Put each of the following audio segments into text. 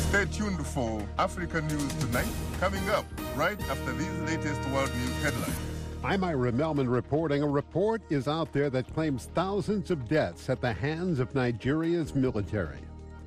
Stay tuned for Africa News Tonight, coming up right after these latest world news headlines. I'm Ira Melman reporting. A report is out there that claims thousands of deaths at the hands of Nigeria's military.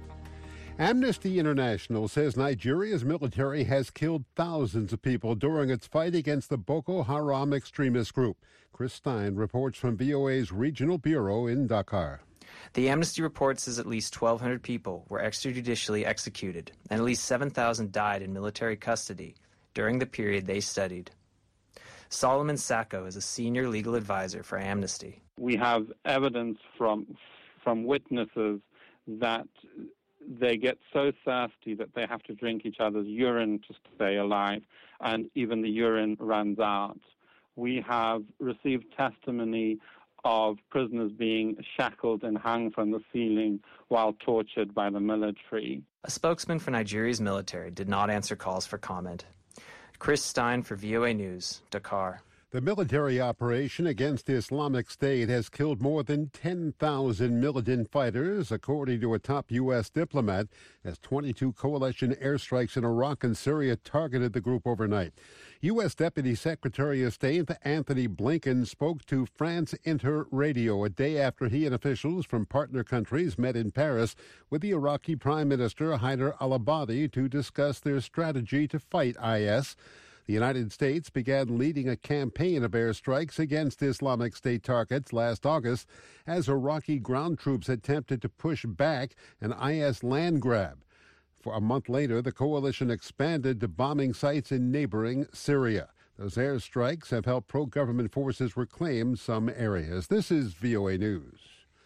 Amnesty International says Nigeria's military has killed thousands of people during its fight against the Boko Haram extremist group. Chris Stein reports from VOA's regional bureau in Dakar. The Amnesty report says at least 1,200 people were extrajudicially executed, and at least 7,000 died in military custody during the period they studied. Solomon Sacco is a senior legal advisor for Amnesty. We have evidence from witnesses that they get so thirsty that they have to drink each other's urine to stay alive, and even the urine runs out. We have received testimony of prisoners being shackled and hung from the ceiling while tortured by the military. A spokesman for Nigeria's military did not answer calls for comment. Chris Stein for VOA News, Dakar. The military operation against the Islamic State has killed more than 10,000 militant fighters, according to a top U.S. diplomat, as 22 coalition airstrikes in Iraq and Syria targeted the group overnight. U.S. Deputy Secretary of State Anthony Blinken spoke to France Inter Radio a day after he and officials from partner countries met in Paris with the Iraqi Prime Minister Haider al-Abadi to discuss their strategy to fight IS. The United States began leading a campaign of airstrikes against Islamic State targets last August as Iraqi ground troops attempted to push back an IS land grab. For a month later, the coalition expanded to bombing sites in neighboring Syria. Those airstrikes have helped pro-government forces reclaim some areas. This is VOA News.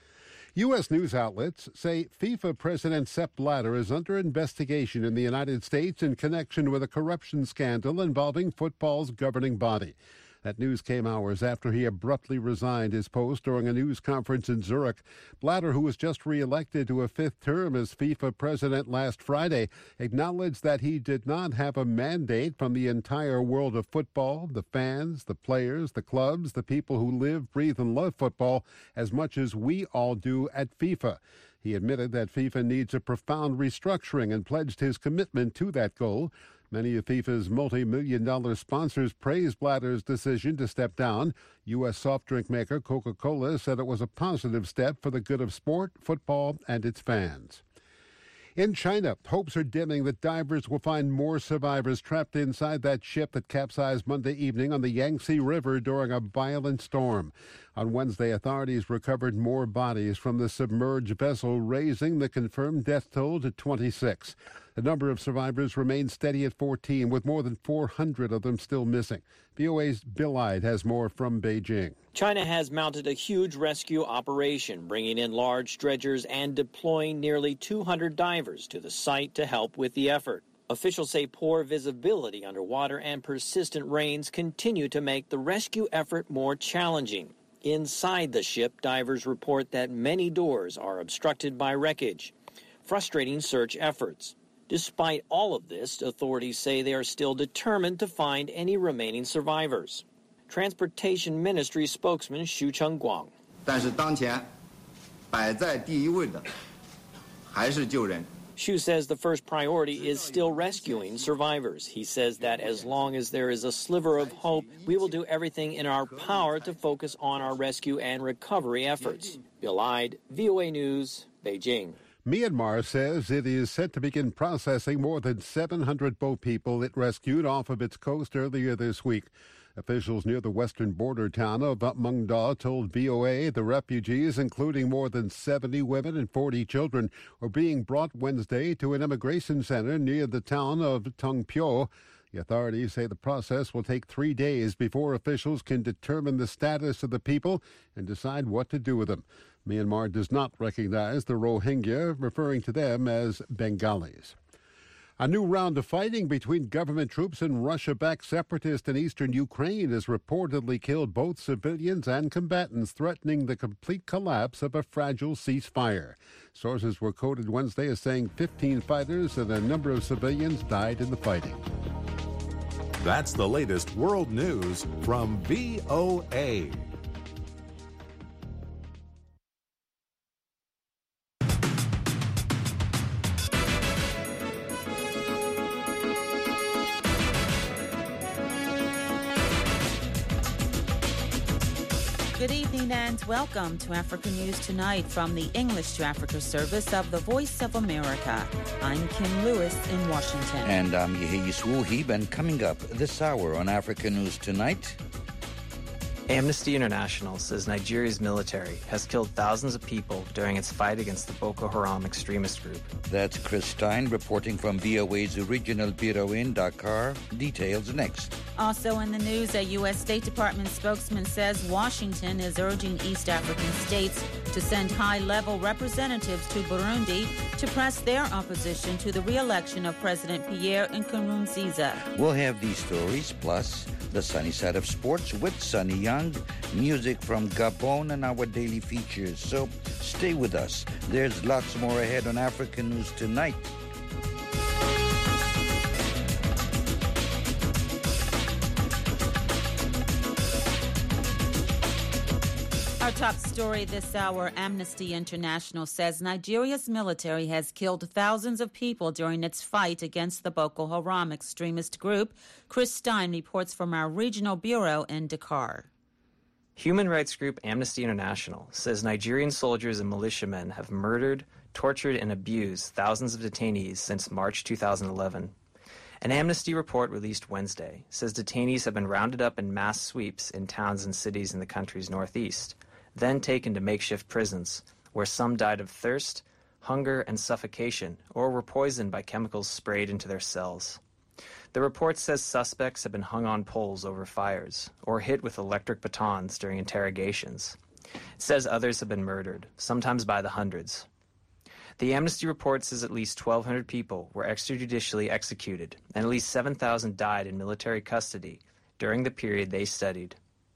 U.S. news outlets say FIFA President Sepp Blatter is under investigation in the United States in connection with a corruption scandal involving football's governing body. That news came hours after he abruptly resigned his post during a news conference in Zurich. Blatter, who was just reelected to a fifth term as FIFA president last Friday, acknowledged that he did not have a mandate from the entire world of football, the fans, the players, the clubs, the people who live, breathe, and love football as much as we all do at FIFA. He admitted that FIFA needs a profound restructuring and pledged his commitment to that goal. Many of FIFA's multi-million-dollar sponsors praised Blatter's decision to step down. U.S. soft drink maker Coca-Cola said it was a positive step for the good of sport, football, and its fans. In China, hopes are dimming that divers will find more survivors trapped inside that ship that capsized Monday evening on the Yangtze River during a violent storm. On Wednesday, authorities recovered more bodies from the submerged vessel, raising the confirmed death toll to 26. The number of survivors remains steady at 14, with more than 400 of them still missing. VOA's Bill Ide has more from Beijing. China has mounted a huge rescue operation, bringing in large dredgers and deploying nearly 200 divers to the site to help with the effort. Officials say poor visibility underwater and persistent rains continue to make the rescue effort more challenging. Inside the ship, divers report that many doors are obstructed by wreckage, frustrating search efforts. Despite all of this, authorities say they are still determined to find any remaining survivors. Transportation Ministry spokesman Xu Chengguang. 但是当前摆在第一位的还是救人。 Xu says the first priority is still rescuing survivors. He says that as long as there is a sliver of hope, we will do everything in our power to focus on our rescue and recovery efforts. Bill Ide, VOA News, Beijing. Myanmar says it is set to begin processing more than 700 boat people it rescued off of its coast earlier this week. Officials near the western border town of Mung Daw told VOA the refugees, including more than 70 women and 40 children, are being brought Wednesday to an immigration center near the town of Tung Pyo. The authorities say the process will take 3 days before officials can determine the status of the people and decide what to do with them. Myanmar does not recognize the Rohingya, referring to them as Bengalis. A new round of fighting between government troops and Russia-backed separatists in eastern Ukraine has reportedly killed both civilians and combatants, threatening the complete collapse of a fragile ceasefire. Sources were quoted Wednesday as saying 15 fighters and a number of civilians died in the fighting. That's the latest world news from VOA. Good evening and welcome to Africa News Tonight from the English to Africa service of the Voice of America. I'm Kim Lewis in Washington. And I'm Yehis Wuhib, and coming up this hour on Africa News Tonight. Amnesty International says Nigeria's military has killed thousands of people during its fight against the Boko Haram extremist group. That's Chris Stein reporting from VOA's regional bureau in Dakar. Details next. Also in the news, a U.S. State Department spokesman says Washington is urging East African states to send high-level representatives to Burundi to press their opposition to the re-election of President Pierre Nkurunziza. We'll have these stories, plus the sunny side of sports with Sunny Young, music from Gabon, and our daily features. So stay with us. There's lots more ahead on Africa News Tonight. Our top story this hour, Amnesty International says Nigeria's military has killed thousands of people during its fight against the Boko Haram extremist group. Chris Stein reports from our regional bureau in Dakar. Human rights group Amnesty International says Nigerian soldiers and militiamen have murdered, tortured, and abused thousands of detainees since March 2011. An Amnesty report released Wednesday says detainees have been rounded up in mass sweeps in towns and cities in the country's northeast, then taken to makeshift prisons, where some died of thirst, hunger, and suffocation, or were poisoned by chemicals sprayed into their cells. The report says suspects have been hung on poles over fires, or hit with electric batons during interrogations. It says others have been murdered, sometimes by the hundreds. The Amnesty report says at least 1,200 people were extrajudicially executed, and at least 7,000 died in military custody during the period they studied.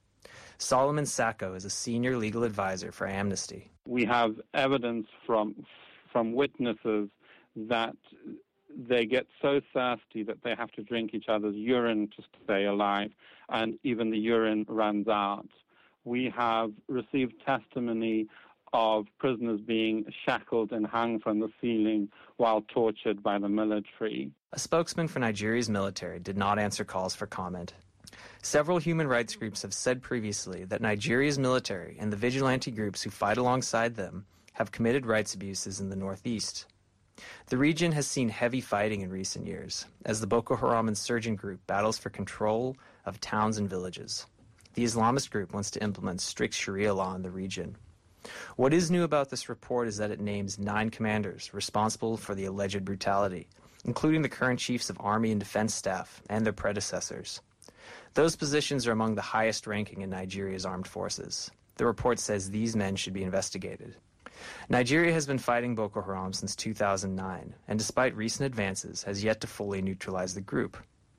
Solomon Sacco is a senior legal advisor for Amnesty. We have evidence from witnesses that they get so thirsty that they have to drink each other's urine to stay alive, and even the urine runs out. We have received testimony of prisoners being shackled and hung from the ceiling while tortured by the military. A spokesman for Nigeria's military did not answer calls for comment. Several human rights groups have said previously that Nigeria's military and the vigilante groups who fight alongside them have committed rights abuses in the northeast. The region has seen heavy fighting in recent years as the Boko Haram insurgent group battles for control of towns and villages. The Islamist group wants to implement strict Sharia law in the region. What is new about this report is that it names 9 commanders responsible for the alleged brutality, including the current chiefs of army and defense staff and their predecessors. Those positions are among the highest ranking in Nigeria's armed forces. The report says these men should be investigated. Nigeria has been fighting Boko Haram since 2009, and despite recent advances, has yet to fully neutralize the group.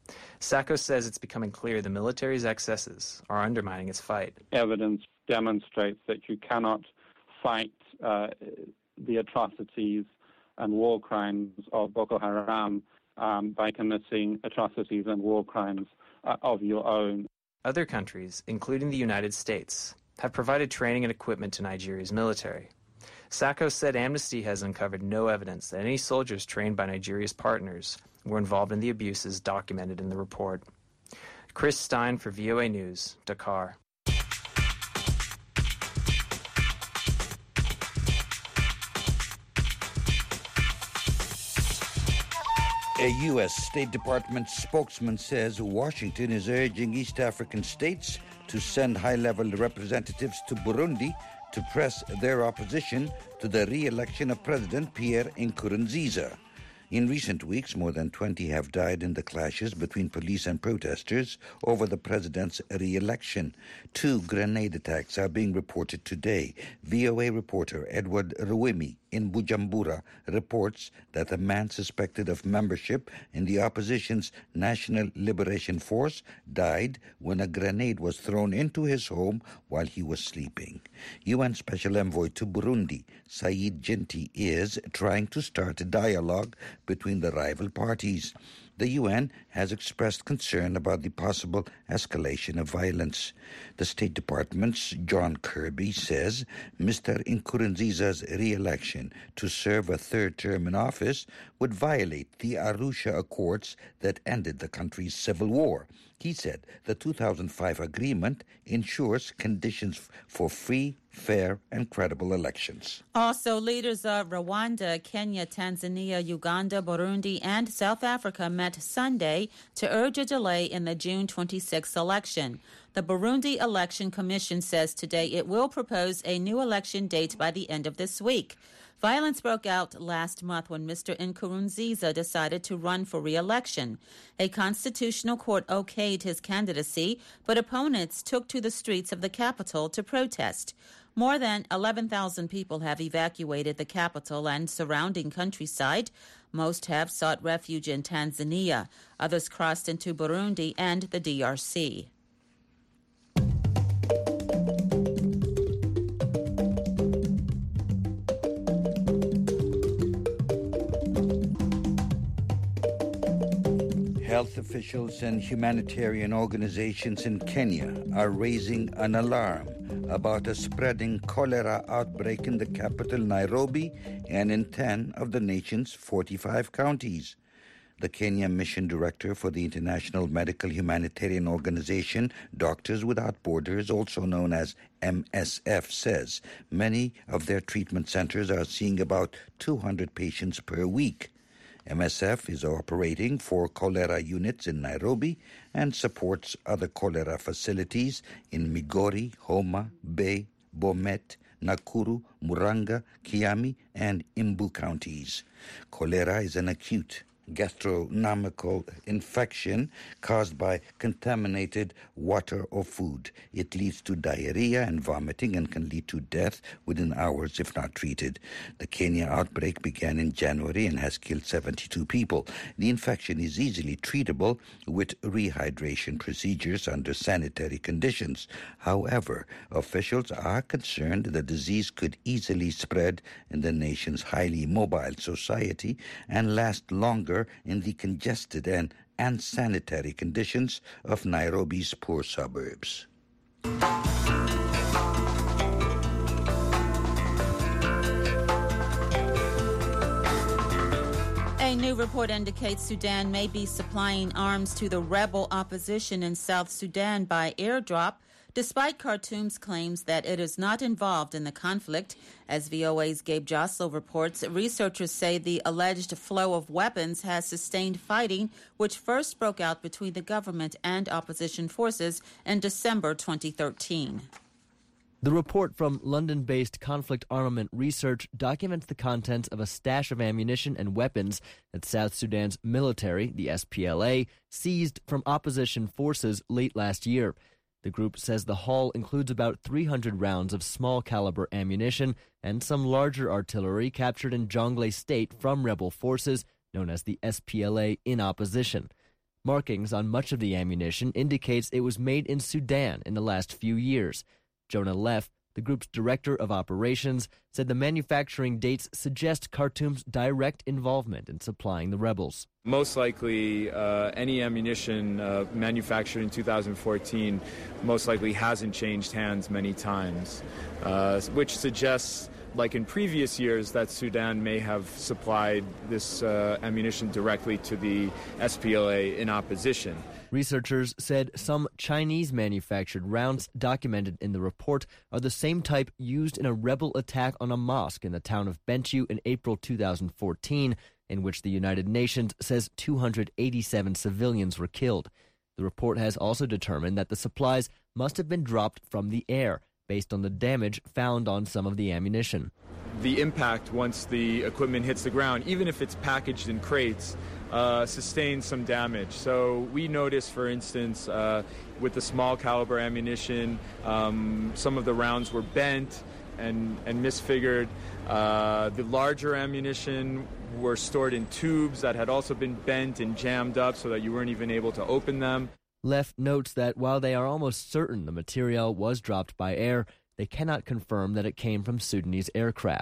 Sacco says it's becoming clear the military's excesses are undermining its fight. Evidence demonstrates that you cannot fight the atrocities and war crimes of Boko Haram by committing atrocities and war crimes of your own. Other countries, including the United States, have provided training and equipment to Nigeria's military. Sacco said Amnesty has uncovered no evidence that any soldiers trained by Nigeria's partners were involved in the abuses documented in the report. Chris Stein for VOA News, Dakar. A U.S. State Department spokesman says Washington is urging East African states to send high-level representatives to Burundi to press their opposition to the re-election of President Pierre Nkurunziza. In recent weeks, more than 20 have died in the clashes between police and protesters over the president's re-election. 2 grenade attacks are being reported today. VOA reporter Edward Ruwimi in Bujumbura reports that a man suspected of membership in the opposition's National Liberation Force died when a grenade was thrown into his home while he was sleeping. UN Special Envoy to Burundi, Said Genti, is trying to start a dialogue between the rival parties. The UN has expressed concern about the possible escalation of violence. The State Department's John Kirby says Mr. Nkurunziza's re-election to serve a third term in office would violate the Arusha Accords that ended the country's civil war. He said the 2005 agreement ensures conditions for free, fair, and credible elections. Also, leaders of Rwanda, Kenya, Tanzania, Uganda, Burundi, and South Africa met Sunday to urge a delay in the June 26 election. The Burundi Election Commission says today it will propose a new election date by the end of this week. Violence broke out last month when Mr. Nkurunziza decided to run for re-election. A constitutional court okayed his candidacy, but opponents took to the streets of the capital to protest. More than 11,000 people have evacuated the capital and surrounding countryside. Most have sought refuge in Tanzania. Others crossed into Burundi and the DRC. Health officials and humanitarian organizations in Kenya are raising an alarm about a spreading cholera outbreak in the capital, Nairobi, and in 10 of the nation's 45 counties. The Kenya Mission Director for the International Medical Humanitarian Organization, Doctors Without Borders, also known as MSF, says many of their treatment centers are seeing about 200 patients per week. MSF is operating 4 cholera units in Nairobi and supports other cholera facilities in Migori, Homa Bay, Bomet, Nakuru, Muranga, Kiami, and Embu counties. Cholera is an acute gastronomical infection caused by contaminated water or food. It leads to diarrhea and vomiting and can lead to death within hours if not treated. The Kenya outbreak began in January and has killed 72 people. The infection is easily treatable with rehydration procedures under sanitary conditions. However, officials are concerned the disease could easily spread in the nation's highly mobile society and last longer in the congested and unsanitary conditions of Nairobi's poor suburbs. A new report indicates Sudan may be supplying arms to the rebel opposition in South Sudan by airdrop, despite Khartoum's claims that it is not involved in the conflict. As VOA's Gabe Joslow reports, researchers say the alleged flow of weapons has sustained fighting, which first broke out between the government and opposition forces in December 2013. The report from London-based Conflict Armament Research documents the contents of a stash of ammunition and weapons that South Sudan's military, the SPLA, seized from opposition forces late last year. The group says the haul includes about 300 rounds of small-caliber ammunition and some larger artillery captured in Jonglei State from rebel forces known as the SPLA in opposition. Markings on much of the ammunition indicates it was made in Sudan in the last few years. Jonah Leff, the group's director of operations, said the manufacturing dates suggest Khartoum's direct involvement in supplying the rebels. Most likely, any ammunition manufactured in 2014 most likely hasn't changed hands many times, which suggests, like in previous years, that Sudan may have supplied this ammunition directly to the SPLA in opposition. Researchers said some Chinese-manufactured rounds documented in the report are the same type used in a rebel attack on a mosque in the town of Bentiu in April 2014, in which the United Nations says 287 civilians were killed. The report has also determined that the supplies must have been dropped from the air, based on the damage found on some of the ammunition. The impact once the equipment hits the ground, even if it's packaged in crates, sustains some damage. So we noticed, for instance, with the small caliber ammunition, some of the rounds were bent and misfigured. The larger ammunition were stored in tubes that had also been bent and jammed up so that you weren't even able to open them. Leff notes that while they are almost certain the material was dropped by air, they cannot confirm that it came from Sudanese aircraft.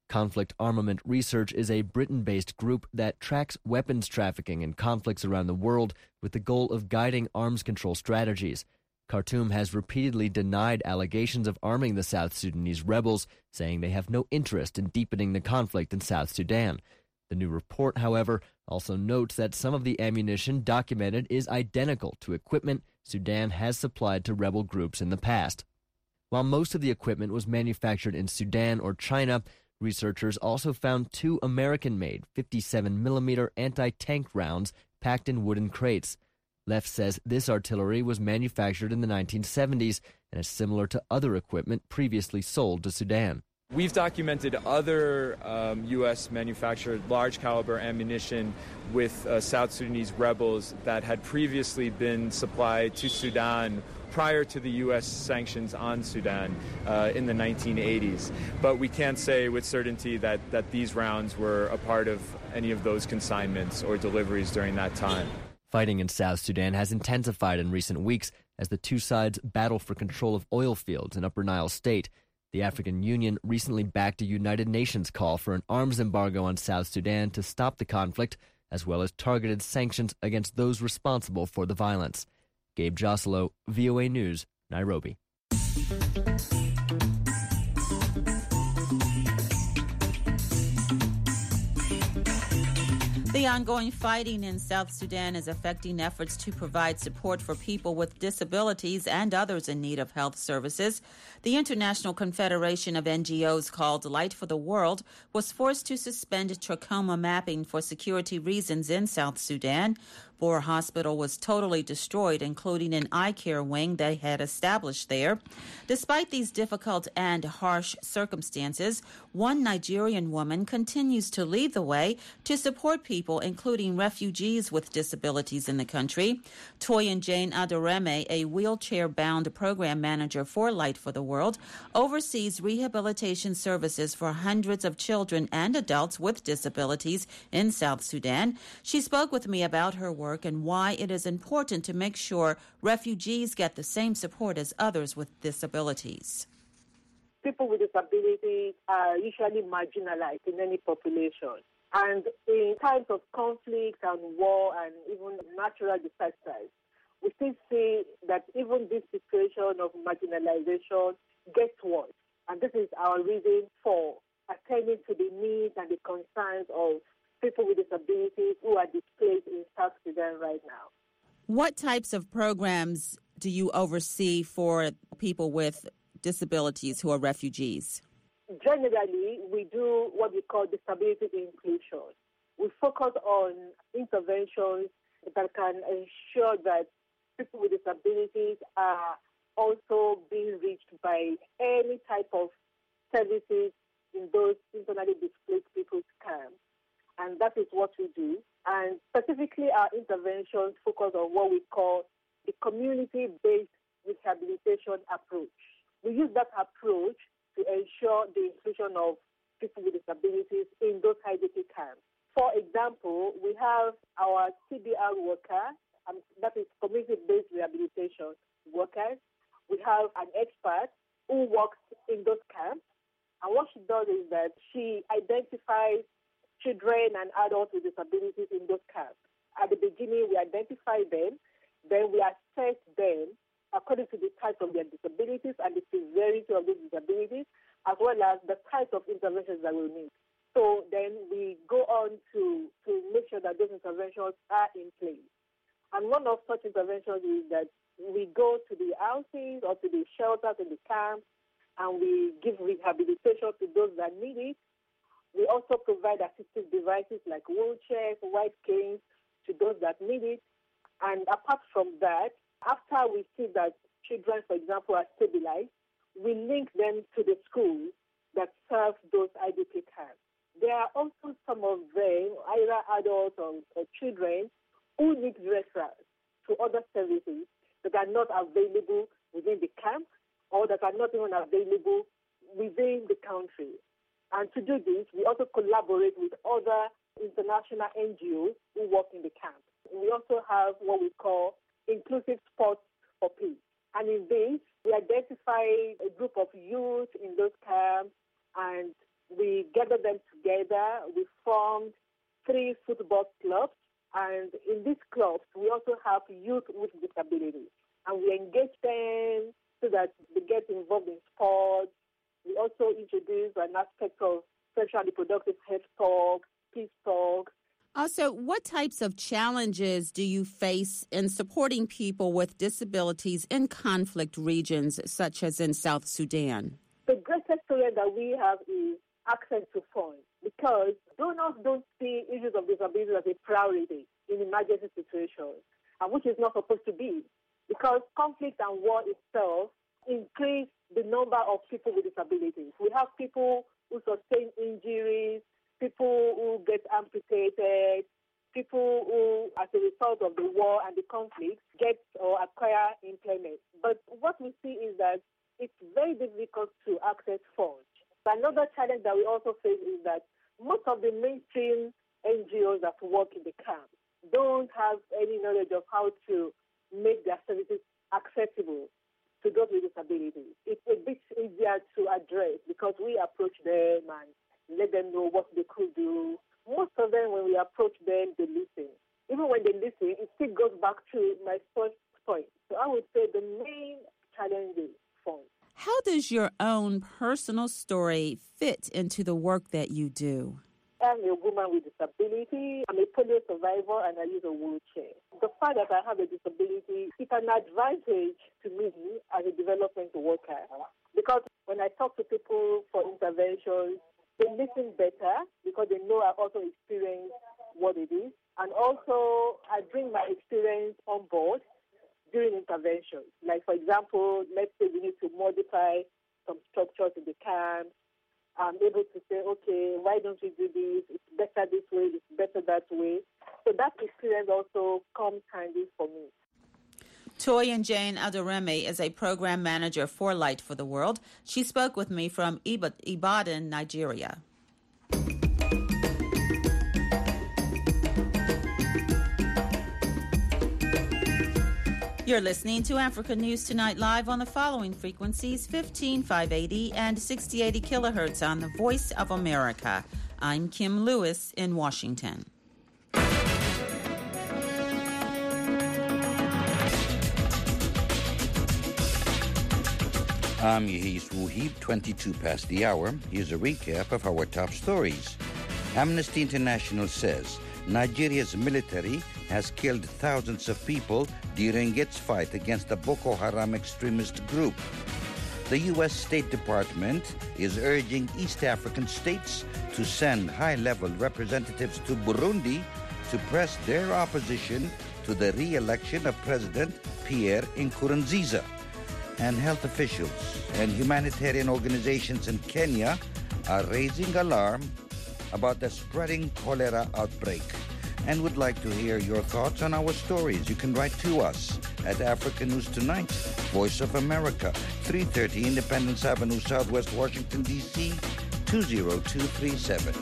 Conflict Armament Research is a Britain-based group that tracks weapons trafficking in conflicts around the world with the goal of guiding arms control strategies. Khartoum has repeatedly denied allegations of arming the South Sudanese rebels, saying they have no interest in deepening the conflict in South Sudan. The new report, however, also notes that some of the ammunition documented is identical to equipment Sudan has supplied to rebel groups in the past. While most of the equipment was manufactured in Sudan or China, researchers also found 2 American-made 57mm anti-tank rounds packed in wooden crates. Leff says this artillery was manufactured in the 1970s and is similar to other equipment previously sold to Sudan. We've documented other U.S. manufactured large caliber ammunition with South Sudanese rebels that had previously been supplied to Sudan prior to the U.S. sanctions on Sudan in the 1980s. But we can't say with certainty that these rounds were a part of any of those consignments or deliveries during that time. Fighting in South Sudan has intensified in recent weeks as the two sides battle for control of oil fields in Upper Nile State. The African Union recently backed a United Nations call for an arms embargo on South Sudan to stop the conflict, as well as targeted sanctions against those responsible for the violence. Gabe Joselo, VOA News, Nairobi. The ongoing fighting in South Sudan is affecting efforts to provide support for people with disabilities and others in need of health services. The International Confederation of NGOs, called Light for the World, was forced to suspend trachoma mapping for security reasons in South Sudan. Bor Hospital was totally destroyed, including an eye care wing they had established there. Despite these difficult and harsh circumstances, one Nigerian woman continues to lead the way to support people, including refugees with disabilities in the country. Toyin Jane Adoreme, a wheelchair-bound program manager for Light for the World, oversees rehabilitation services for hundreds of children and adults with disabilities in South Sudan. She spoke with me about her work and why it is important to make sure refugees get the same support as others with disabilities. People with disabilities are usually marginalized in any population. And in times of conflict and war and even natural disasters, we still see that even this situation of marginalization gets worse. And this is our reason for attending to the needs and the concerns of people with disabilities who are displaced in South Sudan right now. What types of programs do you oversee for people with disabilities who are refugees? Generally, we do what we call disability inclusion. We focus on interventions that can ensure that people with disabilities are also being reached by any type of services in those internally displaced people's camps. And that is what we do. And specifically, our interventions focus on what we call the community-based rehabilitation approach. We use that approach to ensure the inclusion of people with disabilities in those IDP camps. For example, we have our CBR worker, that is community-based rehabilitation workers. We have an expert who works in those camps. And what she does is that she identifies children and adults with disabilities in those camps. At the beginning, we identify them, then we assess them according to the type of their disabilities and the severity of those disabilities, as well as the type of interventions that we need. So then we go on to make sure that those interventions are in place. And one of such interventions is that we go to the houses or to the shelters in the camps, and we give rehabilitation to those that need it. We also provide assistive devices like wheelchairs, white canes to those that need it. And apart from that, after we see that children, for example, are stabilized, we link them to the schools that serve those IDP camps. There are also some of them, either adults or children, who need referrals to other services that are not available within the camp or that are not even available within the country. And to do this, we also collaborate with other international NGOs who work in the camp. We also have what we call inclusive sports for peace. And in this, we identify a group of youth in those camps, and we gathered them together. We formed 3 football clubs. And in these clubs, we also have youth with disabilities. And we engage them so that they get involved in sports. We also introduce an aspect of sexual and reproductive health talk, peace talk. Also, what types of challenges do you face in supporting people with disabilities in conflict regions, such as in South Sudan? The greatest challenge that we have is access to funds, because donors don't see issues of disability as a priority in emergency situations, and which is not supposed to be, because conflict and war itself increase the number of people with disabilities. We have people who sustain injuries, people who get amputated, people who, as a result of the war and the conflict, get or acquire impairment. But what we see is that it's very difficult to access funds. Another challenge that we also face is that most of the mainstream NGOs that work in the camp don't have any knowledge of how to make their services accessible to those with disabilities. It's a bit easier to address because we approach them and let them know what they could do. Most of them, when we approach them, they listen. Even when they listen, it still goes back to my first point. So I would say the main challenge is funds. How does your own personal story fit into the work that you do? I'm a woman with disability. I'm a polio survivor and I use a wheelchair. The fact that I have a disability is an advantage to me as a development worker, because when I talk to people for interventions, they listen better because they know I also experience what it is. And also, I bring my experience on board during interventions. Like, for example, let's say we need to modify some structures in the camp. I'm able to say, okay, why don't we do this? It's better this way, it's better that way. So that experience also comes handy for me. Toyin Jane Aderemi is a program manager for Light for the World. She spoke with me from Ibadan, Nigeria. You're listening to Africa News Tonight live on the following frequencies: 15,580 and 6080 kilohertz on the Voice of America. I'm Kim Lewis in Washington. I'm Yahis Wuhib, 22 past the hour. Here's a recap of our top stories. Amnesty International says Nigeria's military has killed thousands of people during its fight against the Boko Haram extremist group. The U.S. State Department is urging East African states to send high-level representatives to Burundi to press their opposition to the re-election of President Pierre Nkurunziza. And health officials and humanitarian organizations in Kenya are raising alarm about the spreading cholera outbreak, and would like to hear your thoughts on our stories. You can write to us at Africa News Tonight, Voice of America, 330 Independence Avenue, Southwest Washington, D.C., 20237.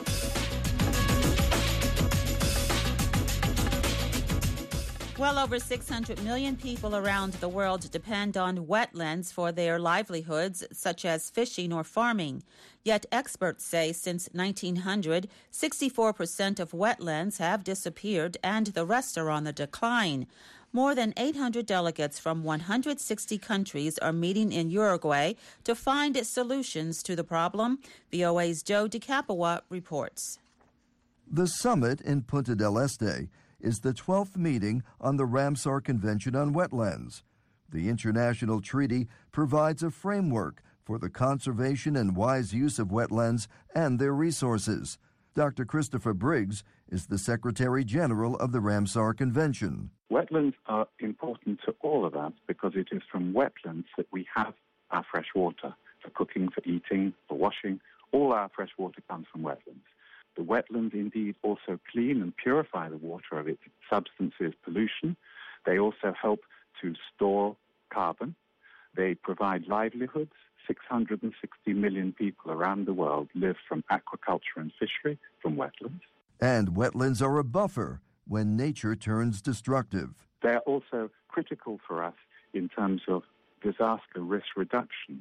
Well over 600 million people around the world depend on wetlands for their livelihoods, such as fishing or farming. Yet experts say since 1900, 64% of wetlands have disappeared and the rest are on the decline. More than 800 delegates from 160 countries are meeting in Uruguay to find solutions to the problem. VOA's Joe DeCapua reports. The summit in Punta del Este is the 12th meeting on the Ramsar Convention on Wetlands. The international treaty provides a framework for the conservation and wise use of wetlands and their resources. Dr. Christopher Briggs is the Secretary General of the Ramsar Convention. Wetlands are important to all of us because it is from wetlands that we have our fresh water for cooking, for eating, for washing. All our fresh water comes from wetlands. The wetlands indeed also clean and purify the water of its substances, pollution. They also help to store carbon. They provide livelihoods. 660 million people around the world live from aquaculture and fishery from wetlands. And wetlands are a buffer when nature turns destructive. They are also critical for us in terms of disaster risk reduction.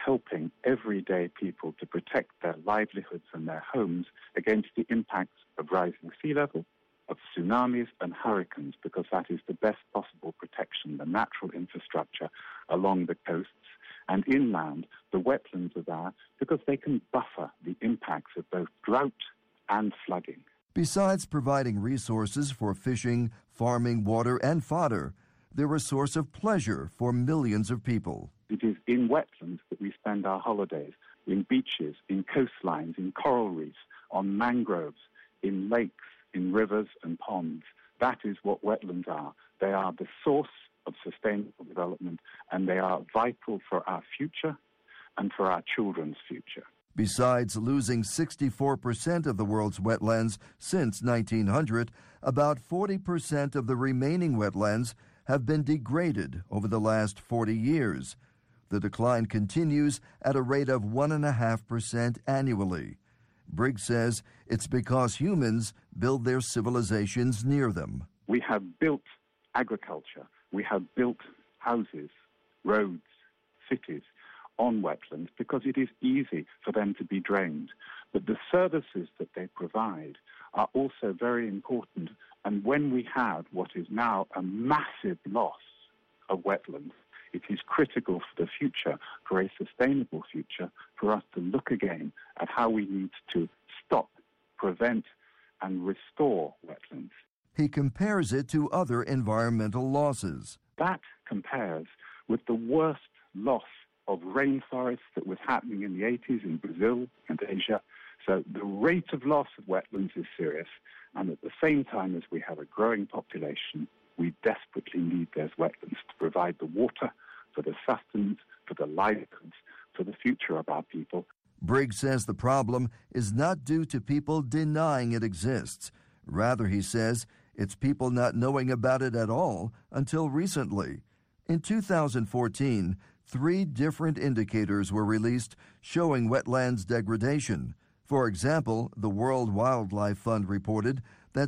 helping everyday people to protect their livelihoods and their homes against the impacts of rising sea level, of tsunamis and hurricanes, because that is the best possible protection, the natural infrastructure along the coasts. And inland, the wetlands are there because they can buffer the impacts of both drought and flooding. Besides providing resources for fishing, farming, water, and fodder, they're a source of pleasure for millions of people. It is in wetlands that we spend our holidays, in beaches, in coastlines, in coral reefs, on mangroves, in lakes, in rivers and ponds. That is what wetlands are. They are the source of sustainable development, and they are vital for our future and for our children's future. Besides losing 64% of the world's wetlands since 1900, about 40% of the remaining wetlands have been degraded over the last 40 years. The decline continues at a rate of 1.5% annually. Briggs says it's because humans build their civilizations near them. We have built agriculture, we have built houses, roads, cities on wetlands because it is easy for them to be drained. But the services that they provide are also very important. And when we have what is now a massive loss of wetlands, it is critical for the future, for a sustainable future, for us to look again at how we need to stop, prevent, and restore wetlands. He compares it to other environmental losses. That compares with the worst loss of rainforests that was happening in the 80s in Brazil and Asia. So the rate of loss of wetlands is serious. And at the same time as we have a growing population, we desperately need those wetlands to provide the water for the sustenance, for the livelihoods, for the future of our people. Briggs says the problem is not due to people denying it exists. Rather, he says, it's people not knowing about it at all until recently. In 2014, 3 different indicators were released showing wetlands degradation. For example, the World Wildlife Fund reported that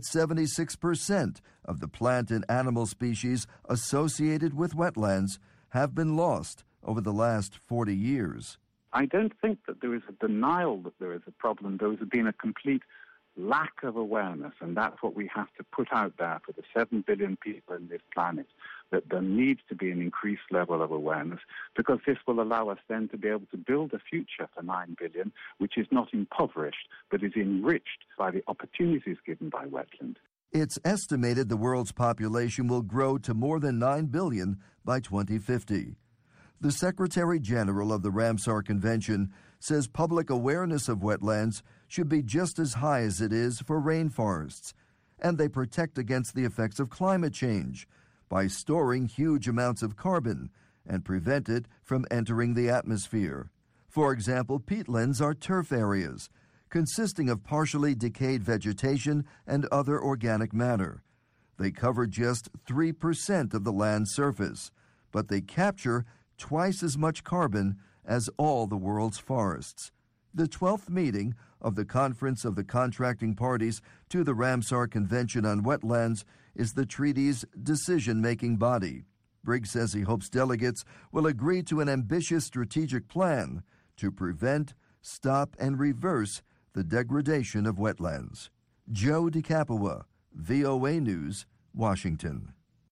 76% of the plant and animal species associated with wetlands have been lost over the last 40 years. I don't think that there is a denial that there is a problem. There has been a complete lack of awareness, and that's what we have to put out there for the 7 billion people in this planet, that there needs to be an increased level of awareness, because this will allow us then to be able to build a future for 9 billion, which is not impoverished, but is enriched by the opportunities given by wetland. It's estimated the world's population will grow to more than 9 billion by 2050. The Secretary General of the Ramsar Convention says public awareness of wetlands should be just as high as it is for rainforests, and they protect against the effects of climate change by storing huge amounts of carbon and prevent it from entering the atmosphere. For example, peatlands are turf areas consisting of partially decayed vegetation and other organic matter. They cover just 3% of the land surface, but they capture twice as much carbon as all the world's forests. The 12th meeting of the Conference of the Contracting Parties to the Ramsar Convention on Wetlands is the treaty's decision-making body. Briggs says he hopes delegates will agree to an ambitious strategic plan to prevent, stop, and reverse the degradation of wetlands. Joe DeCapua, VOA News, Washington.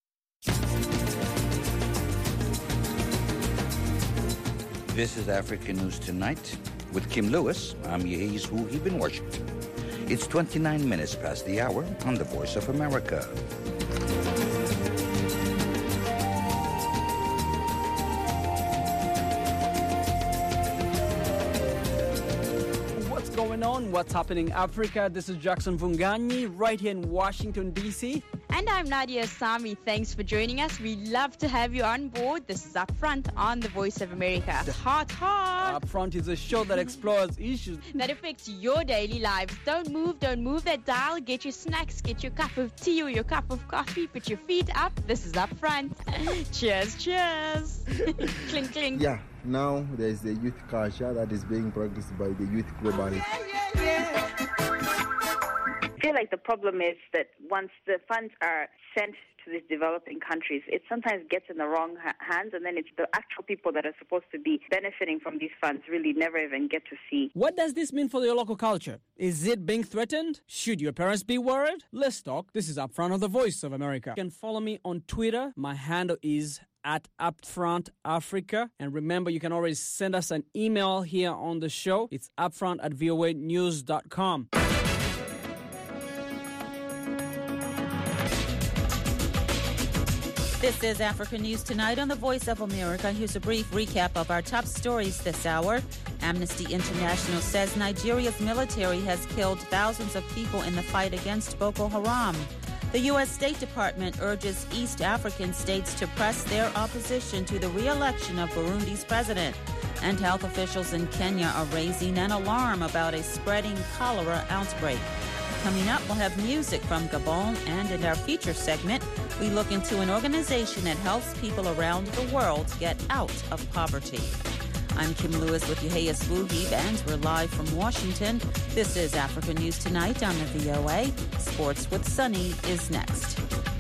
This is Africa News Tonight. With Kim Lewis, I'm Yehiz Huhib in Washington. It's 29 minutes past the hour on the Voice of America. What's going on? What's happening in Africa? This is Jackson Vunganyi right here in Washington, D.C. And I'm Nadia Sami. Thanks for joining us. We love to have you on board. This is Upfront on the Voice of America. Hot. Upfront is a show that explores issues that affects your daily lives. Don't move that dial. Get your snacks, get your cup of tea or your cup of coffee. Put your feet up. This is Upfront. Cheers. Clink, clink. Yeah, now there's the youth culture that is being practiced by the youth globally. I feel like the problem is that once the funds are sent to these developing countries, it sometimes gets in the wrong hands, and then it's the actual people that are supposed to be benefiting from these funds really never even get to see. What does this mean for your local culture? Is it being threatened? Should your parents be worried? Let's talk. This is Upfront on the Voice of America. You can follow me on Twitter. My handle is @Upfront Africa. And remember, you can always send us an email here on the show. It's upfront@voanews.com. This is Africa News Tonight on the Voice of America. Here's a brief recap of our top stories this hour. Amnesty International says Nigeria's military has killed thousands of people in the fight against Boko Haram. The U.S. State Department urges East African states to press their opposition to the re-election of Burundi's president. And health officials in Kenya are raising an alarm about a spreading cholera outbreak. Coming up, we'll have music from Gabon, and in our feature segment, we look into an organization that helps people around the world get out of poverty. I'm Kim Lewis with Yehias Wuhib, and we're live from Washington. This is Africa News Tonight on the VOA. Sports with Sunny is next.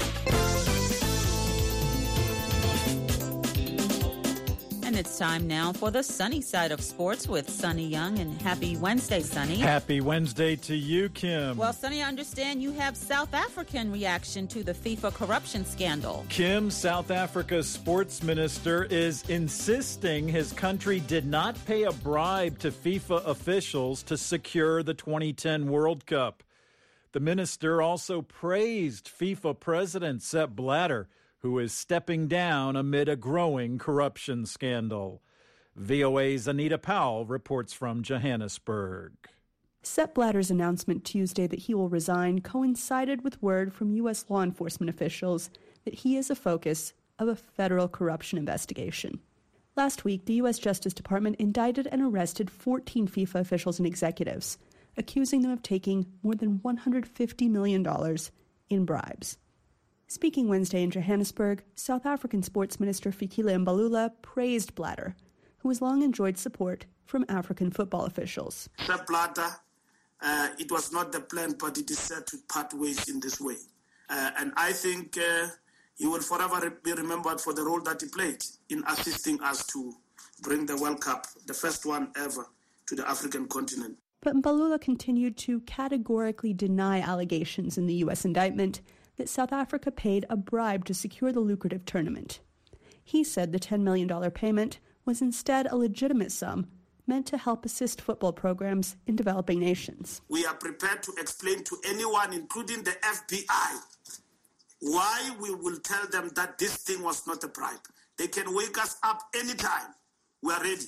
And it's time now for the sunny side of sports with Sunny Young. And happy Wednesday, Sunny. Happy Wednesday to you, Kim. Well, Sunny, I understand you have South African reaction to the FIFA corruption scandal. Kim, South Africa's sports minister, is insisting his country did not pay a bribe to FIFA officials to secure the 2010 World Cup. The minister also praised FIFA President Sepp Blatter, who is stepping down amid a growing corruption scandal. VOA's Anita Powell reports from Johannesburg. Sepp Blatter's announcement Tuesday that he will resign coincided with word from U.S. law enforcement officials that he is a focus of a federal corruption investigation. Last week, the U.S. Justice Department indicted and arrested 14 FIFA officials and executives, accusing them of taking more than $150 million in bribes. Speaking Wednesday in Johannesburg, South African Sports Minister Fikile Mbalula praised Blatter, who has long enjoyed support from African football officials. Sepp Blatter, it was not the plan, but it is set to part ways in this way. And I think he will forever be remembered for the role that he played in assisting us to bring the World Cup, the first one ever, to the African continent. But Mbalula continued to categorically deny allegations in the U.S. indictment that South Africa paid a bribe to secure the lucrative tournament. He said the $10 million payment was instead a legitimate sum meant to help assist football programs in developing nations. We are prepared to explain to anyone, including the FBI, why we will tell them that this thing was not a bribe. They can wake us up anytime. We are ready.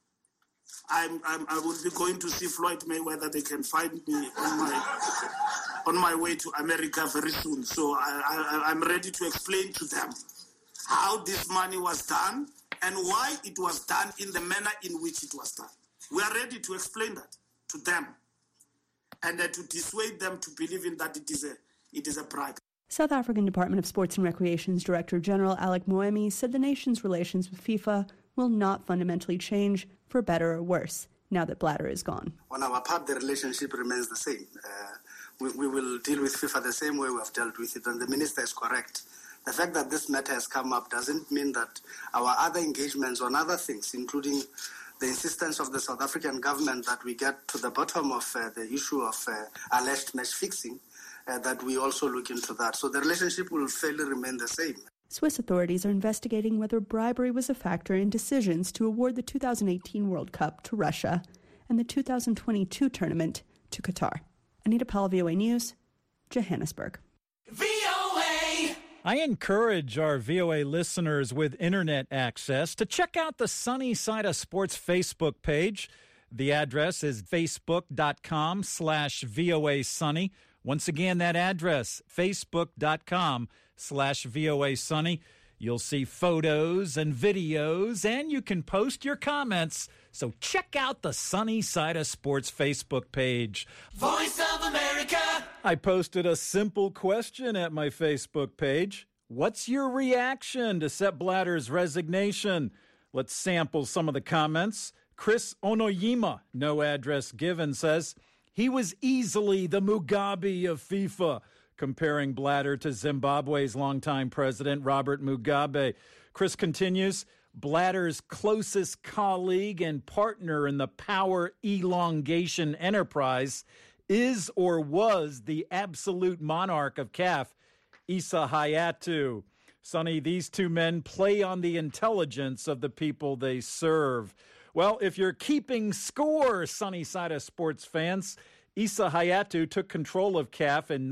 I will be going to see Floyd Mayweather. They can find me on my way to America very soon. So I'm ready to explain to them how this money was done and why it was done in the manner in which it was done. We are ready to explain that to them and to dissuade them to believe in that it is a bribe. South African Department of Sports and Recreation's Director General Alec Moemi said the nation's relations with FIFA will not fundamentally change for better or worse now that Blatter is gone. On our part, the relationship remains the same. We will deal with FIFA the same way we have dealt with it, and the minister is correct. The fact that this matter has come up doesn't mean that our other engagements on other things, including the insistence of the South African government that we get to the bottom of the issue of alleged match fixing, that we also look into that. So the relationship will fairly remain the same. Swiss authorities are investigating whether bribery was a factor in decisions to award the 2018 World Cup to Russia and the 2022 tournament to Qatar. Anita Powell, VOA News, Johannesburg. VOA! I encourage our VOA listeners with internet access to check out the Sunny Side of Sports Facebook page. The address is facebook.com/VOA Sunny. Once again, that address, facebook.com/VOA Sunny. You'll see photos and videos, and you can post your comments. So check out the Sunny Side of Sports Facebook page. Voice of America. I posted a simple question at my Facebook page. What's your reaction to Sepp Blatter's resignation? Let's sample some of the comments. Chris Onoyima, no address given, says, he was easily the Mugabe of FIFA. comparing Blatter to Zimbabwe's longtime president, Robert Mugabe. Chris continues, Blatter's closest colleague and partner in the power elongation enterprise is or was the absolute monarch of CAF, Issa Hayatou. Sonny, these two men play on the intelligence of the people they serve. Well, if you're keeping score, Sunny Side of Sports fans, Issa Hayatou took control of CAF in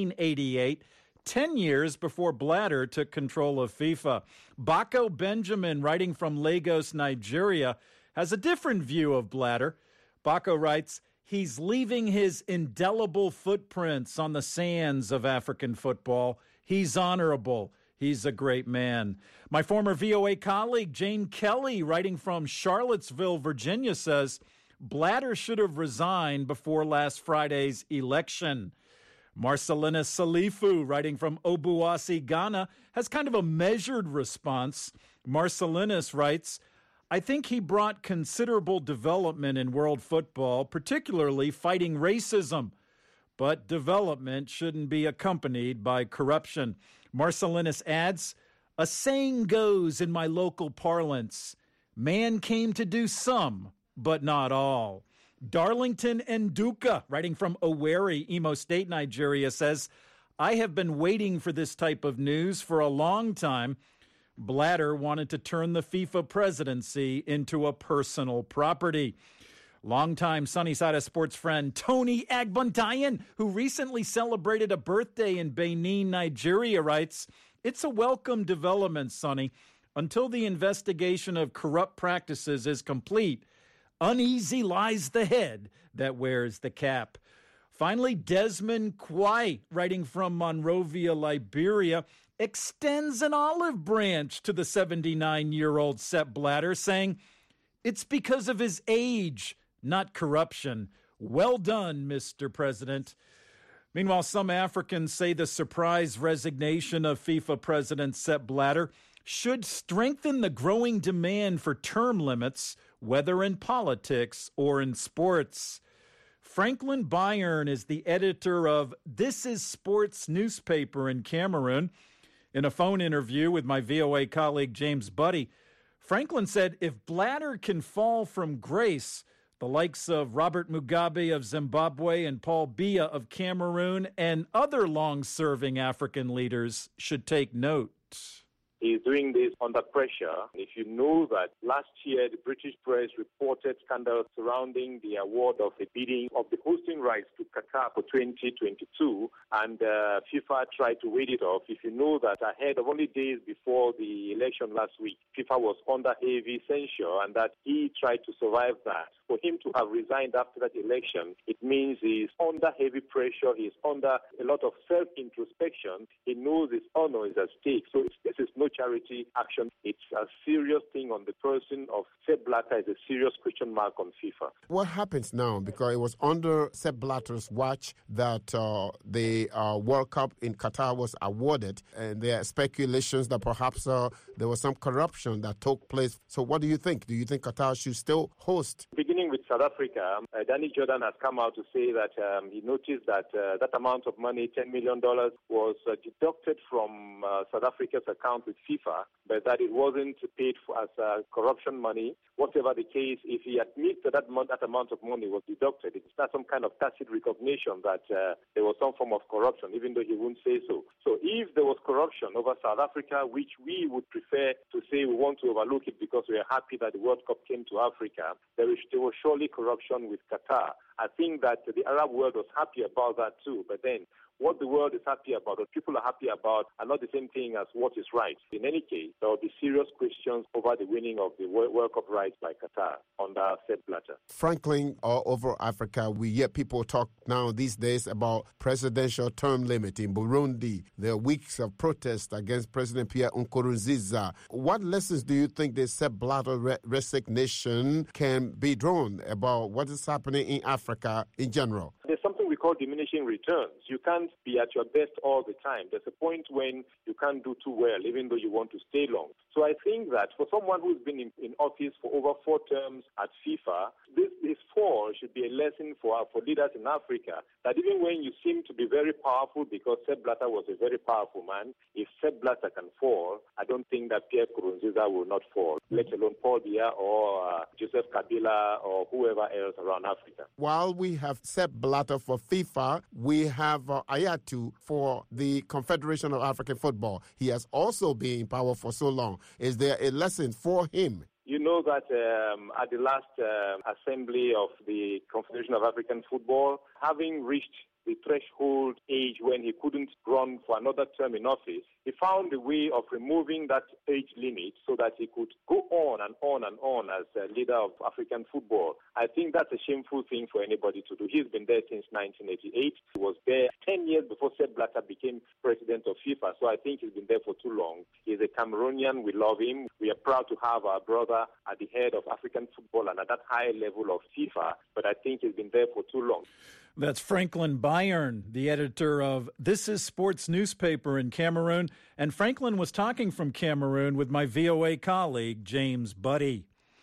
1988, 10 years before Blatter took control of FIFA. Bako Benjamin, writing from Lagos, Nigeria, has a different view of Blatter. Bako writes, he's leaving his indelible footprints on the sands of African football. He's honorable. He's a great man. My former VOA colleague, Jane Kelly, writing from Charlottesville, Virginia, says, Blatter should have resigned before last Friday's election. Marcelina Salifu, writing from Obuasi, Ghana, has kind of a measured response. Marcelinus writes, I think he brought considerable development in world football, particularly fighting racism. But development shouldn't be accompanied by corruption. Marcelinus adds, a saying goes in my local parlance, man came to do some, but not all. Darlington Nduka, writing from Owerri, Imo State, Nigeria, says, I have been waiting for this type of news for a long time. Blatter wanted to turn the FIFA presidency into a personal property. Longtime Sunny Side of Sports friend Tony Agbontayan, who recently celebrated a birthday in Benin, Nigeria, writes, it's a welcome development, Sonny. Until the investigation of corrupt practices is complete, uneasy lies the head that wears the cap. Finally, Desmond Kwai, writing from Monrovia, Liberia, extends an olive branch to the 79-year-old Sepp Blatter, saying, it's because of his age, not corruption. Well done, Mr. President. Meanwhile, some Africans say the surprise resignation of FIFA President Sepp Blatter should strengthen the growing demand for term limits, whether in politics or in sports. Franklin Byron is the editor of This Is Sports newspaper in Cameroon. In a phone interview with my VOA colleague James Buddy, Franklin said if Blatter can fall from grace, the likes of Robert Mugabe of Zimbabwe and Paul Biya of Cameroon and other long-serving African leaders should take note. He's doing this under pressure. If you know that last year the British press reported scandals surrounding the award of the bidding of the hosting rights to Qatar for 2022, and FIFA tried to wait it off. If you know that ahead of only days before the election last week, FIFA was under heavy censure and that he tried to survive that. For him to have resigned after that election, it means he's under heavy pressure. He's under a lot of self-introspection. He knows his honor is at stake. So this is no charity action. It's a serious thing on the person of Sepp Blatter. Is a serious question mark on FIFA. What happens now? Because it was under Sepp Blatter's watch that the World Cup in Qatar was awarded, and there are speculations that perhaps there was some corruption that took place. So what do you think? Do you think Qatar should still host? Beginning with South Africa, Danny Jordan has come out to say that he noticed that that amount of money, $10 million, was deducted from South Africa's account with FIFA, but that it wasn't paid for as corruption money. Whatever the case, if he admits that that amount of money was deducted, it's not some kind of tacit recognition that there was some form of corruption, even though he wouldn't say so. So if there was corruption over South Africa, which we would prefer to say we want to overlook it because we are happy that the World Cup came to Africa, there was surely corruption with Qatar. I think that the Arab world was happy about that too, but then what the world is happy about, or people are happy about, are not the same thing as what is right. In any case, there will be serious questions over the winning of the World Cup rights by Qatar under Sepp Blatter. Franklin, all over Africa, we hear people talk now these days about presidential term limit in Burundi. There are weeks of protest against President Pierre Nkurunziza. What lessons do you think the Sepp Blatter resignation can be drawn about what is happening in Africa in general? There's something we call diminishing returns. You can't be at your best all the time. There's a point when you can't do too well, even though you want to stay long. So I think that for someone who's been in office for over 4 terms at FIFA, this fall should be a lesson for leaders in Africa, that even when you seem to be very powerful, because Sepp Blatter was a very powerful man, if Sepp Blatter can fall, I don't think that Pierre Nkurunziza will not fall, let alone Paul Biya or Joseph Kabila or whoever else around Africa. While we have Sepp Blatter for FIFA, we have Ayatu for the Confederation of African Football. He has also been in power for so long. Is there a lesson for him? You know that at the last assembly of the Confederation of African Football, having reached the threshold age when he couldn't run for another term in office, he found a way of removing that age limit so that he could go on and on and on as a leader of African football. I think that's a shameful thing for anybody to do. He's been there since 1988. He was there 10 years before Sepp Blatter became president of FIFA, so I think he's been there for too long. He's a Cameroonian. We love him. We are proud to have our brother at the head of African football and at that high level of FIFA, but I think he's been there for too long. That's Franklin Bayern, the editor of This Is Sports newspaper in Cameroon. And Franklin was talking from Cameroon with my VOA colleague, James Buddy.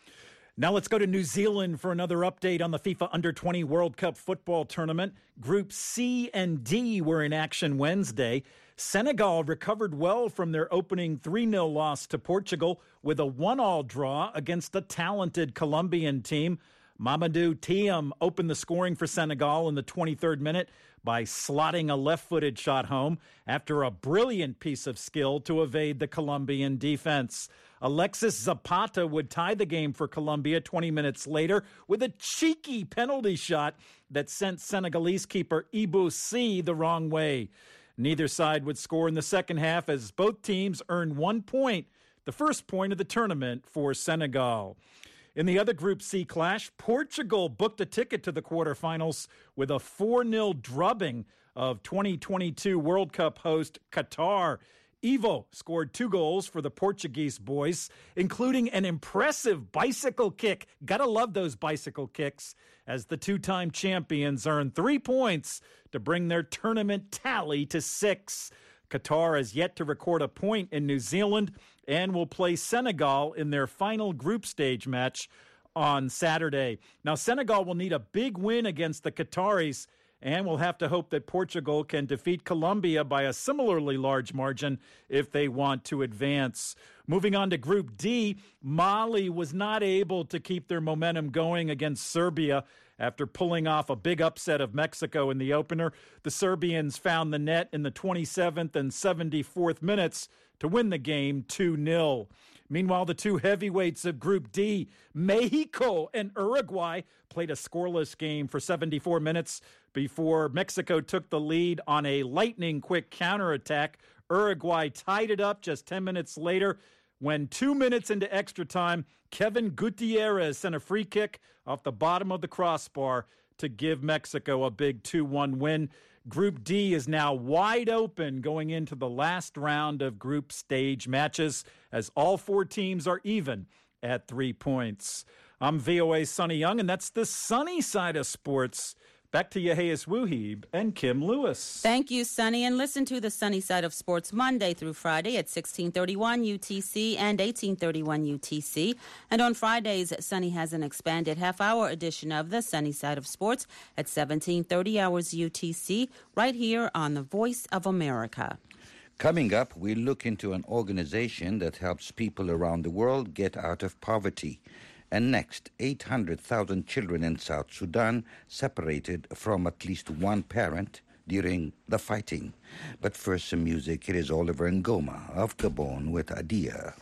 Now let's go to New Zealand for another update on the FIFA Under-20 World Cup football tournament. Group C and D were in action Wednesday. Senegal recovered well from their opening 3-0 loss to Portugal with a 1-1 draw against a talented Colombian team. Mamadou Thiam opened the scoring for Senegal in the 23rd minute by slotting a left-footed shot home after a brilliant piece of skill to evade the Colombian defense. Alexis Zapata would tie the game for Colombia 20 minutes later with a cheeky penalty shot that sent Senegalese keeper Ibou Sy the wrong way. Neither side would score in the second half as both teams earned 1 point, the first point of the tournament for Senegal. In the other Group C clash, Portugal booked a ticket to the quarterfinals with a 4-0 drubbing of 2022 World Cup host Qatar. Ivo scored 2 goals for the Portuguese boys, including an impressive bicycle kick. Gotta love those bicycle kicks, as the 2-time champions earned 3 points to bring their tournament tally to 6. Qatar has yet to record a point in New Zealand and will play Senegal in their final group stage match on Saturday. Now, Senegal will need a big win against the Qataris and will have to hope that Portugal can defeat Colombia by a similarly large margin if they want to advance. Moving on to Group D, Mali was not able to keep their momentum going against Serbia after pulling off a big upset of Mexico in the opener. The Serbians found the net in the 27th and 74th minutes to win the game 2-0. Meanwhile, the two heavyweights of Group D, Mexico and Uruguay, played a scoreless game for 74 minutes before Mexico took the lead on a lightning-quick counterattack. Uruguay tied it up just 10 minutes later when 2 minutes into extra time, Kevin Gutierrez sent a free kick off the bottom of the crossbar to give Mexico a big 2-1 win. Group D is now wide open going into the last round of group stage matches as all 4 teams are even at 3 points. I'm VOA Sonny Young, and that's the sunny side of sports. Back to Yehias Wuhib and Kim Lewis. Thank you, Sonny. And listen to the Sunny Side of Sports Monday through Friday at 1631 UTC and 1831 UTC. And on Fridays, Sonny has an expanded half-hour edition of the Sunny Side of Sports at 1730 hours UTC, right here on the Voice of America. Coming up, we look into an organization that helps people around the world get out of poverty. And next, 800,000 children in South Sudan separated from at least one parent during the fighting. But first, some music. It is Oliver Ngoma of Gabon with Adia.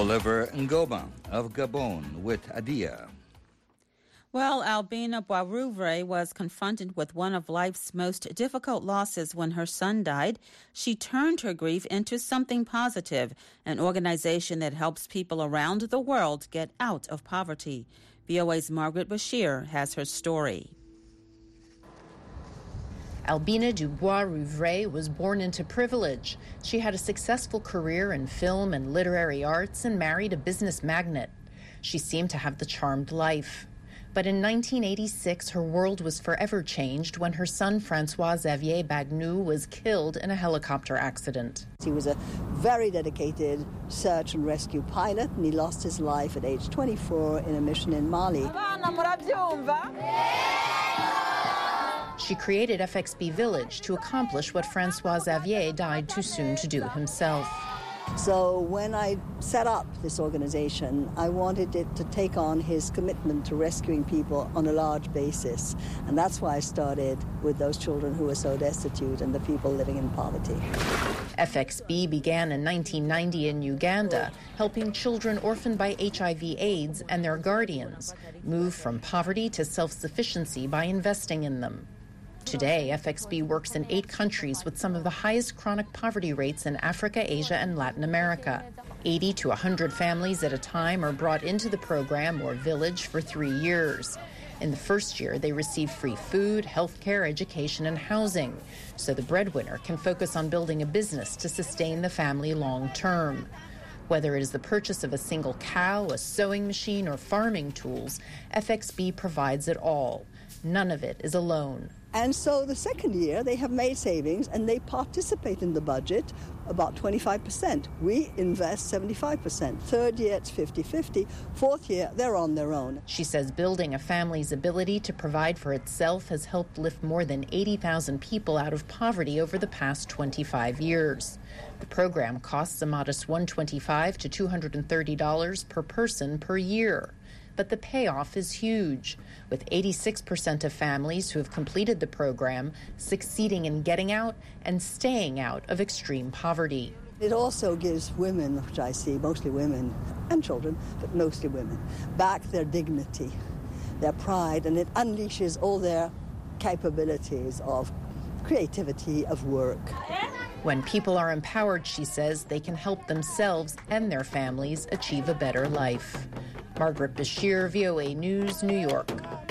Oliver Ngoma of Gabon with Adia. Well, Albina Boisrouvray was confronted with one of life's most difficult losses when her son died. She turned her grief into something positive, an organization that helps people around the world get out of poverty. VOA's Margaret Bashir has her story. Albina Dubois-Rouvray was born into privilege. She had a successful career in film and literary arts and married a business magnate. She seemed to have the charmed life. But in 1986, her world was forever changed when her son, Francois-Xavier Bagnou, was killed in a helicopter accident. He was a very dedicated search and rescue pilot, and he lost his life at age 24 in a mission in Mali. She created FXB Village to accomplish what Francois-Xavier died too soon to do himself. So when I set up this organization, I wanted it to take on his commitment to rescuing people on a large basis. And that's why I started with those children who were so destitute and the people living in poverty. FXB began in 1990 in Uganda, helping children orphaned by HIV/AIDS and their guardians move from poverty to self-sufficiency by investing in them. Today, FXB works in 8 countries with some of the highest chronic poverty rates in Africa, Asia, and Latin America. 80 to 100 families at a time are brought into the program or village for 3 years. In the first year, they receive free food, health care, education, and housing, so the breadwinner can focus on building a business to sustain the family long term. Whether it is the purchase of a single cow, a sewing machine, or farming tools, FXB provides it all. None of it is a loan. And so the second year, they have made savings and they participate in the budget about 25%. We invest 75%. Third year, it's 50-50. Fourth year, they're on their own. She says building a family's ability to provide for itself has helped lift more than 80,000 people out of poverty over the past 25 years. The program costs a modest $125 to $230 per person per year. But the payoff is huge, with 86% of families who have completed the program succeeding in getting out and staying out of extreme poverty. It also gives women, which I see, mostly women and children, but mostly women, back their dignity, their pride, and it unleashes all their capabilities of creativity, of work. When people are empowered, she says, they can help themselves and their families achieve a better life. Margaret Bashir, VOA News, New York.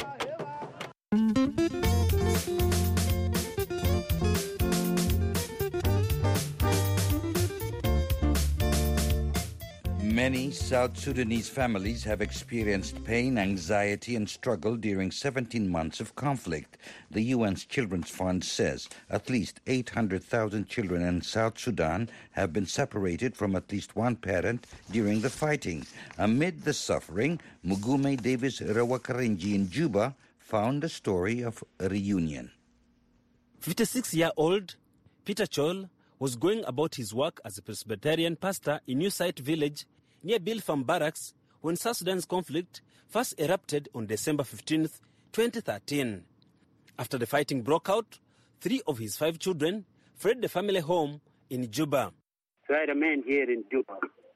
Many South Sudanese families have experienced pain, anxiety, and struggle during 17 months of conflict. The UN's Children's Fund says at least 800,000 children in South Sudan have been separated from at least one parent during the fighting. Amid the suffering, Mugume Davis Rawakarenji in Juba found a story of a reunion. 56-year-old Peter Chol was going about his work as a Presbyterian pastor in New Site Village near Bilfam Barracks when South Sudan's conflict first erupted on December 15, 2013. After the fighting broke out, 3 of his 5 children fled the family home in Juba. So I remained here in Juba,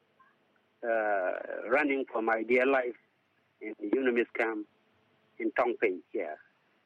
running for my dear life in the UNMISS camp in Tongpei here.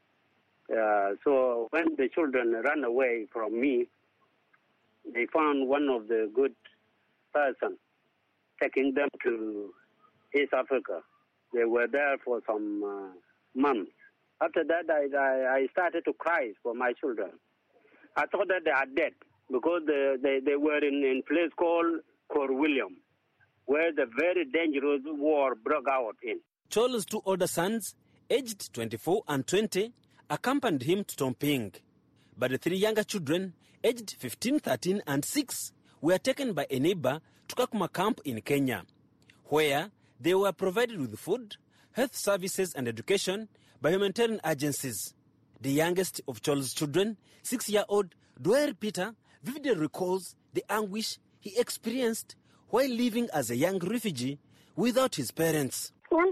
So when the children ran away from me, they found one of the good persons taking them to East Africa. They were there for some months. After that, I started to cry for my children. I thought that they are dead because they were in a place called Cor William, where the very dangerous war broke out in. Chol's 2 older sons, aged 24 and 20, accompanied him to Tomping. But the 3 younger children, aged 15, 13, and 6, were taken by a neighbor to Kakuma camp in Kenya, where they were provided with food, health services, and education by humanitarian agencies. The youngest of Chol's children, 6-year-old Dwyer Peter, vividly recalls the anguish he experienced while living as a young refugee without his parents.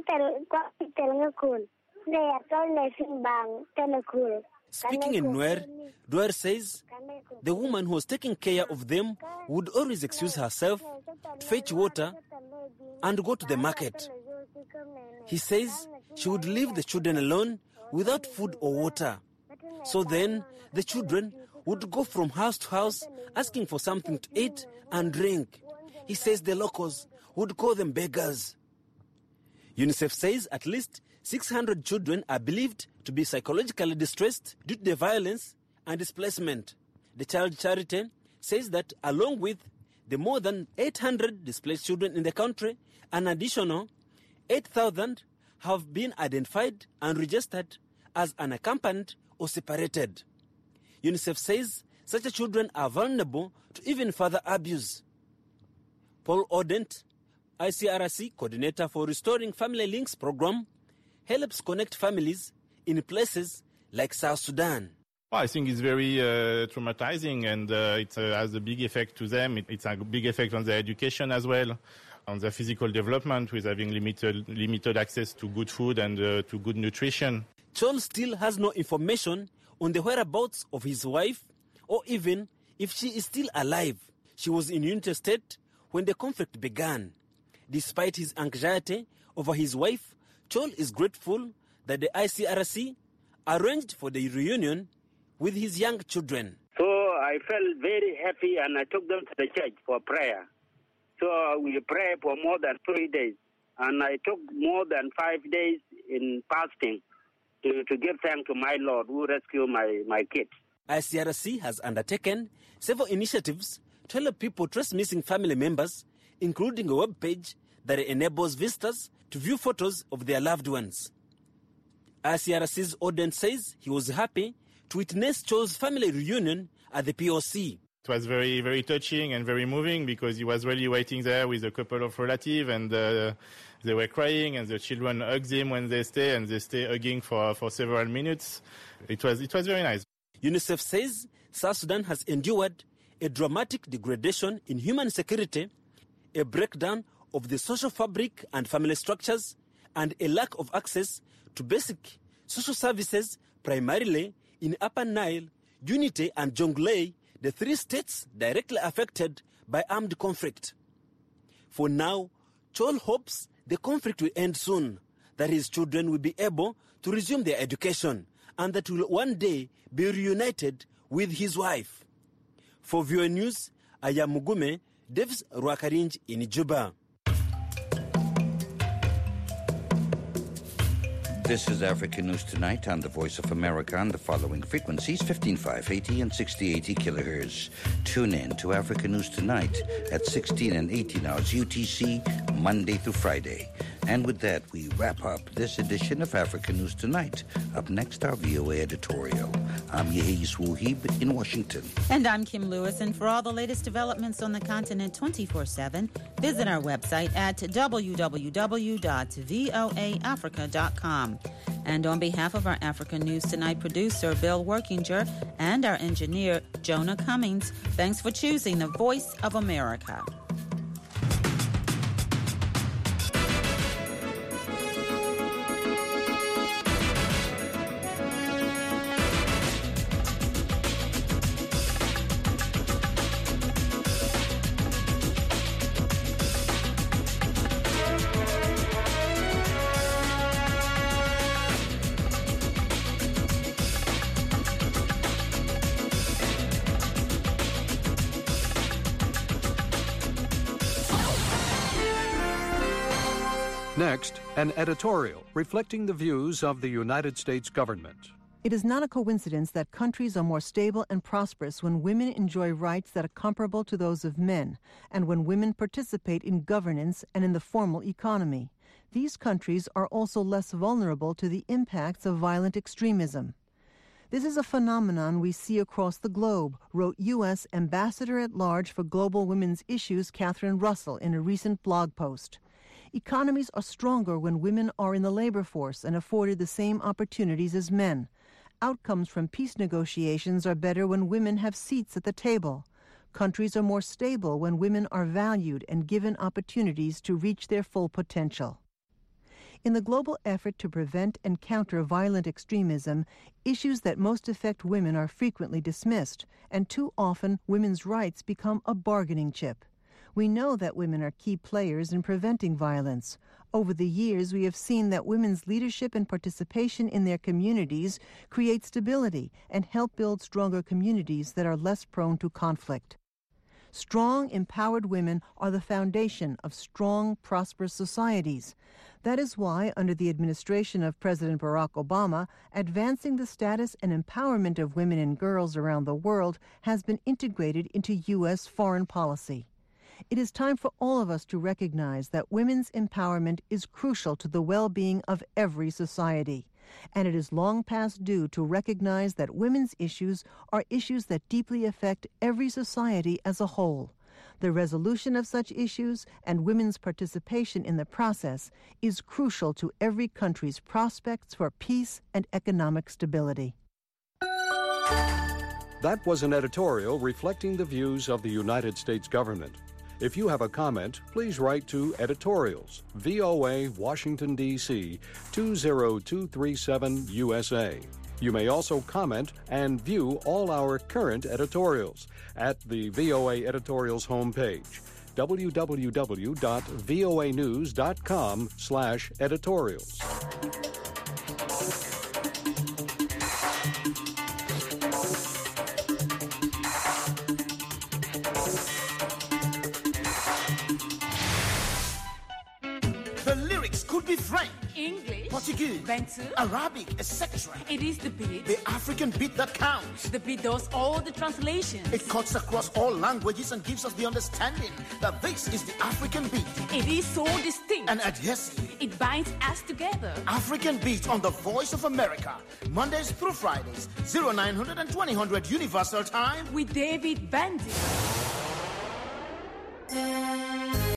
Speaking in Nuer, Dwyer says the woman who was taking care of them would always excuse herself to fetch water and go to the market. He says she would leave the children alone without food or water. So then the children would go from house to house asking for something to eat and drink. He says the locals would call them beggars. UNICEF says at least 600 children are believed to be psychologically distressed due to the violence and displacement. The Child Charity says that along with the more than 800 displaced children in the country, an additional 8,000 have been identified and registered as unaccompanied or separated. UNICEF says such children are vulnerable to even further abuse. Paul Odent, ICRC coordinator for Restoring Family Links program, helps connect families in places like South Sudan. Well, I think it's very traumatizing, and it has a big effect to them. It's a big effect on their education as well, on their physical development, with having limited access to good food and to good nutrition. Chol still has no information on the whereabouts of his wife, or even if she is still alive. She was in United States when the conflict began. Despite his anxiety over his wife, Chol is grateful that the ICRC arranged for the reunion with his young children. So I felt very happy and I took them to the church for prayer. So we prayed for more than 3 days. And I took more than 5 days in fasting to give thanks to my Lord who rescued my kids. ICRC has undertaken several initiatives to help people trace missing family members, including a web page that enables visitors to view photos of their loved ones. ICRC's Odent says he was happy to witness Cho's family reunion at the POC. It was very, very touching and very moving because he was really waiting there with a couple of relatives, and they were crying, and the children hugged him when they stay, and they stay hugging for several minutes. It was very nice. UNICEF says South Sudan has endured a dramatic degradation in human security, a breakdown of the social fabric and family structures, and a lack of access to basic social services, primarily in Upper Nile, Unity and Jonglei, the 3 states directly affected by armed conflict. For now, Chol hopes the conflict will end soon, that his children will be able to resume their education, and that will one day be reunited with his wife. For VOA News, I am Mugume Davis Rwakarinj in Juba. This is Africa News Tonight on the Voice of America on the following frequencies: 15580 and 6080 kilohertz. Tune in to Africa News Tonight at 16 and 18 hours UTC, Monday through Friday. And with that, we wrap up this edition of Africa News Tonight. Up next, our VOA editorial. I'm Yehis Wuhib in Washington. And I'm Kim Lewis. And for all the latest developments on the continent 24/7, visit our website at www.voaafrica.com. And on behalf of our Africa News Tonight producer, Bill Workinger, and our engineer, Jonah Cummings, thanks for choosing the Voice of America. Next, an editorial reflecting the views of the United States government. It is not a coincidence that countries are more stable and prosperous when women enjoy rights that are comparable to those of men, and when women participate in governance and in the formal economy. These countries are also less vulnerable to the impacts of violent extremism. This is a phenomenon we see across the globe, wrote U.S. Ambassador at Large for Global Women's Issues Catherine Russell in a recent blog post. Economies are stronger when women are in the labor force and afforded the same opportunities as men. Outcomes from peace negotiations are better when women have seats at the table. Countries are more stable when women are valued and given opportunities to reach their full potential. In the global effort to prevent and counter violent extremism, issues that most affect women are frequently dismissed, and too often women's rights become a bargaining chip. We know that women are key players in preventing violence. Over the years, we have seen that women's leadership and participation in their communities create stability and help build stronger communities that are less prone to conflict. Strong, empowered women are the foundation of strong, prosperous societies. That is why, under the administration of President Barack Obama, advancing the status and empowerment of women and girls around the world has been integrated into U.S. foreign policy. It is time for all of us to recognize that women's empowerment is crucial to the well-being of every society. And it is long past due to recognize that women's issues are issues that deeply affect every society as a whole. The resolution of such issues and women's participation in the process is crucial to every country's prospects for peace and economic stability. That was an editorial reflecting the views of the United States government. If you have a comment, please write to Editorials, VOA, Washington, D.C., 20237 USA. You may also comment and view all our current editorials at the VOA Editorials homepage, www.voanews.com/editorials. French, English, Portuguese, Bantu, Arabic, etc. It is the beat. The African beat that counts. The beat does all the translations. It cuts across all languages and gives us the understanding that this is the African beat. It is so distinct and adhesive. It binds us together. African beat on the Voice of America, Mondays through Fridays, 0900 and 2000 Universal Time with David Bandy.